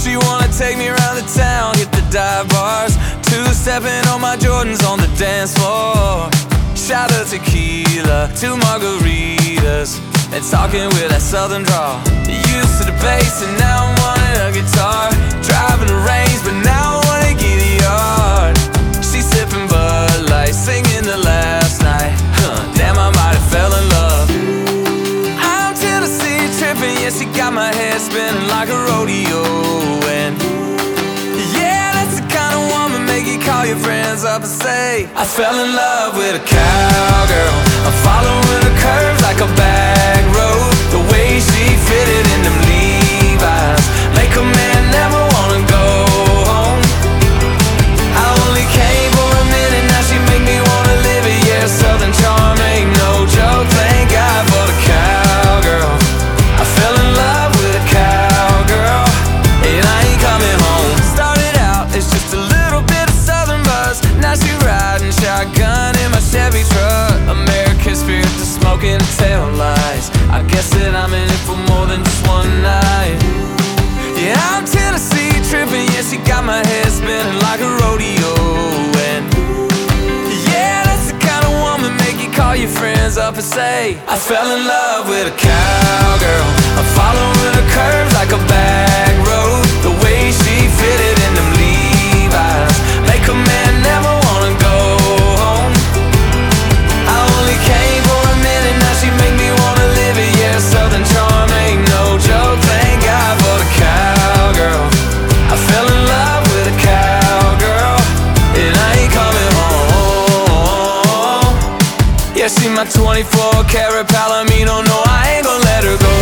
She wanna take me around the town, hit the dive bars, two-stepping on my Jordans on the dance floor. Shot of tequila, 2 margaritas, and talking with that southern drawl. Used to the bass and now I'm wanting a guitar. Driving the range but now I wanna get a yard. She sipping Bud Light, singing the last night. Damn, I might have fell in love. I'm Tennessee tripping, yeah, she got my head spinning like a rodeo. And yeah, that's the kind of woman make you call your friends up and say, I fell in love with a cowgirl. I'm following her curves like a back road. The way she fitted in them Levi's make a man never wanna go home. I only came for a minute, now she make me wanna live it. Yeah, Southern charm ain't no joke. Thank God for the cowgirl. I fell in love with a cowgirl, and I ain't coming home. Started out as just a little bit of Southern buzz. Now she riding shotgun in my Chevy truck. American spirit to smoking and tail lights. I guess that I'm in it for more than just one night. Yeah, I'm Tennessee tripping, yeah, she got my head spinning like a rodeo. And yeah, that's the kind of woman make you call your friends up and say, I fell in love with a cowgirl. I'm following her curves like a back road. The way she fitted in them Levi's make a man never wanna go home. I only came for a minute, now she make me wanna live it. Yeah, Southern charm ain't no joke. Thank God for the cowgirl. I fell in love with a cowgirl, and I ain't coming home. Yeah, she my 24 karat Palomino. No, I ain't gon' let her go.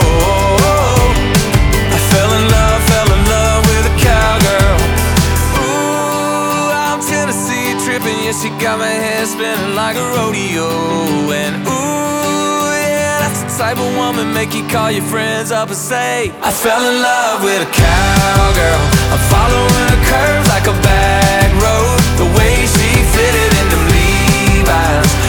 I fell in love with a cowgirl. Ooh, I'm Tennessee tripping, yeah, she got my head spinning like a rodeo. And ooh, yeah, that's the type of woman make you call your friends up and say, I fell in love with a cowgirl. I'm following her curves like a back road. The way she fitted in them Levi's